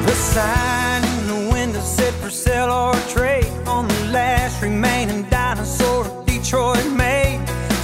The sign in the window said for sale or trade on the last remaining dinosaur Detroit made.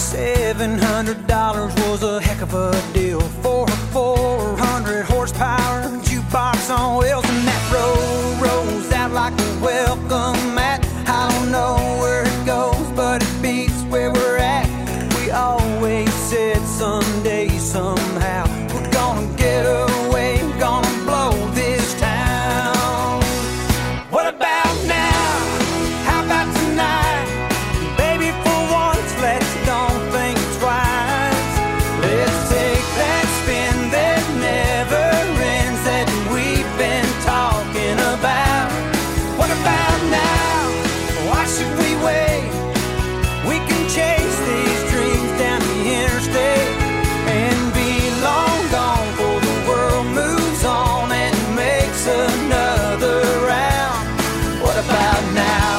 $700 was a heck of a deal for a 400 horsepower jukebox on wheels, and that road rolls out like a welcome mat. I don't know where it goes, but it beats where we're at. We always said someday, somehow, we're gonna get away, gonna blow this town. What about now? How about tonight? Baby, for once, let's don't think twice. Let's take that spin that never ends that we've been talking about. What about now? Why should we wait? We can chase these dreams down the interstate and be long gone before the world moves on and makes another round. What about now?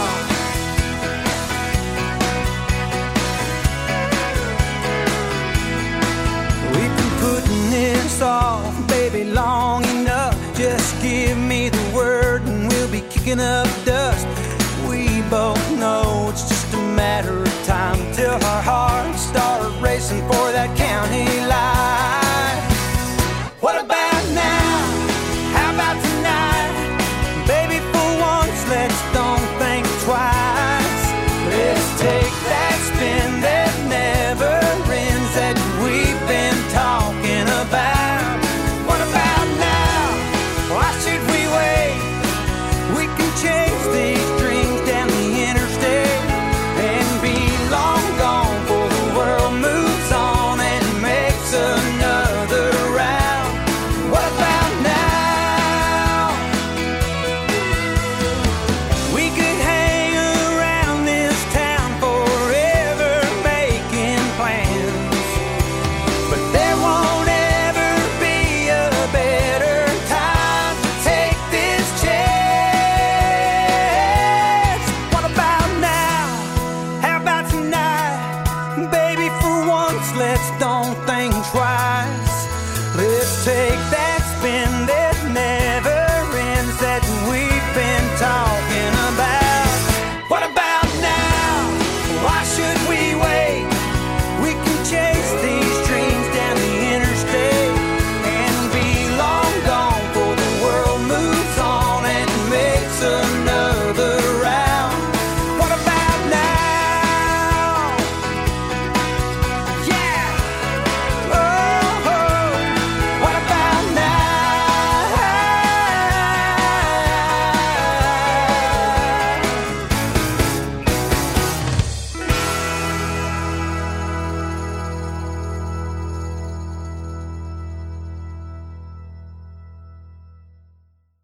We've been putting this off, baby, long enough. Just give me the word and we'll be kicking up dust. We both know it's just a matter of time till our hearts start racing for that county line.